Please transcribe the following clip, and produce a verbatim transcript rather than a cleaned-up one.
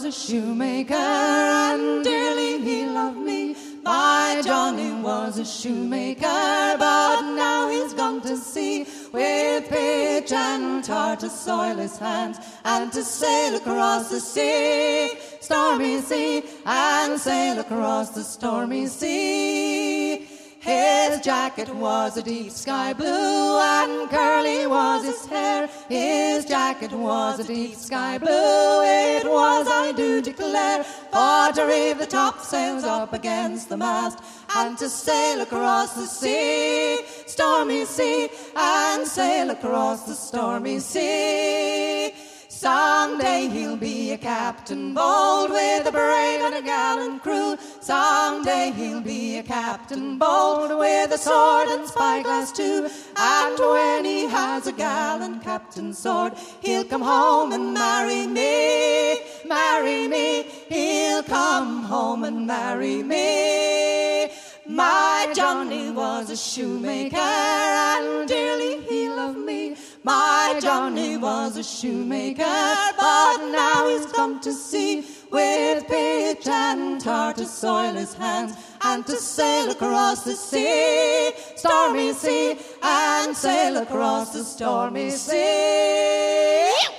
a shoemaker, and dearly he loved me. My Johnny was a shoemaker, but now he's gone to sea, with pitch and tar to soil his hands, and to sail across the sea, stormy sea, and sail across the stormy sea. His jacket was a deep sky blue, and curly was his hair. His jacket was a deep sky blue, it was, I do declare, for to reeve the topsails up against the mast, and to sail across the sea, stormy sea, and sail across the stormy sea. Someday he'll be a captain bold, with a brave and a gallant crew. Someday he'll be a captain bold, with a sword and spyglass too. And when he has a gallant captain's sword, he'll come home and marry me, marry me. He'll come home and marry me. My Johnny was a shoemaker, and dearly he loved me. My Johnny was a shoemaker, but now he's come to sea, with pitch and tar to soil his hands, and to sail across the sea, stormy sea, and sail across the stormy sea.